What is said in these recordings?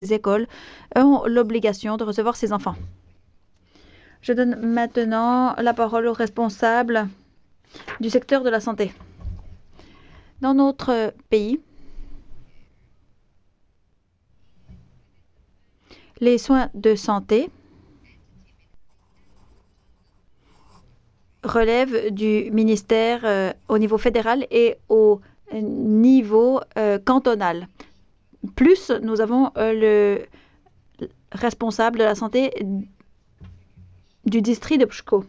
écoles ont l'obligation de recevoir ces enfants. Je donne maintenant la parole aux responsables du secteur de la santé. Dans notre pays, les soins de santé relèvent du ministère au niveau fédéral et au niveau cantonal. Plus, nous avons le responsable de la santé du district de Pshko.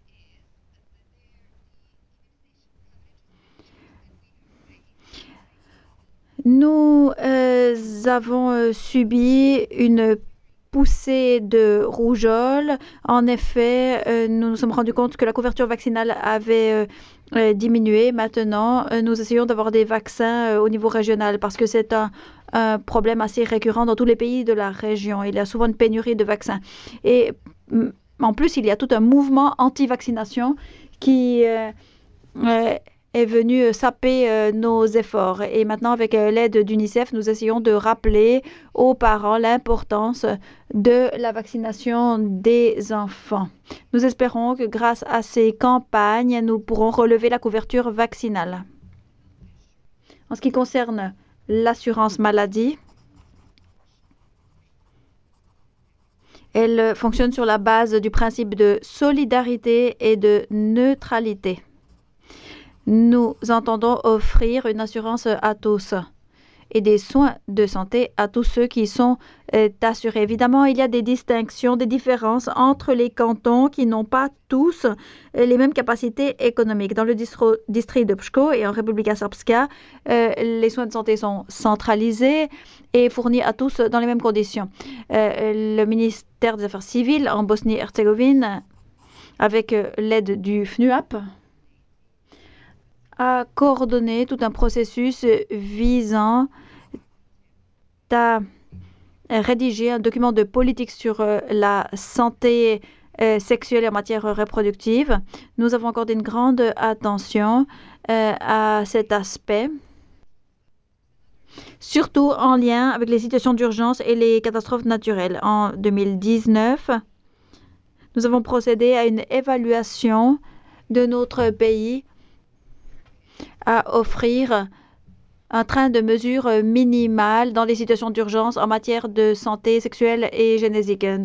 Nous avons subi une poussée de rougeole. En effet, nous nous sommes rendus compte que la couverture vaccinale avait diminué. Maintenant, nous essayons d'avoir des vaccins au niveau régional parce que c'est un problème assez récurrent dans tous les pays de la région. Il y a souvent une pénurie de vaccins. Et en plus, il y a tout un mouvement anti-vaccination qui est venu saper nos efforts. Et maintenant, avec l'aide d'UNICEF, nous essayons de rappeler aux parents l'importance de la vaccination des enfants. Nous espérons que grâce à ces campagnes, nous pourrons relever la couverture vaccinale. En ce qui concerne l'assurance maladie, elle fonctionne sur la base du principe de solidarité et de neutralité. Nous entendons offrir une assurance à tous et des soins de santé à tous ceux qui sont assurés. Évidemment, il y a des distinctions, des différences entre les cantons qui n'ont pas tous les mêmes capacités économiques. Dans le district de Pshko et en République Srpska, les soins de santé sont centralisés et fournis à tous dans les mêmes conditions. Le ministère des Affaires civiles en Bosnie-Herzégovine, avec l'aide du FNUAP, a coordonné tout un processus visant à rédiger un document de politique sur la santé sexuelle et en matière reproductive. Nous avons accordé une grande attention à cet aspect, surtout en lien avec les situations d'urgence et les catastrophes naturelles. En 2019, nous avons procédé à une évaluation de notre pays à offrir un train de mesures minimales dans les situations d'urgence en matière de santé sexuelle et génésique.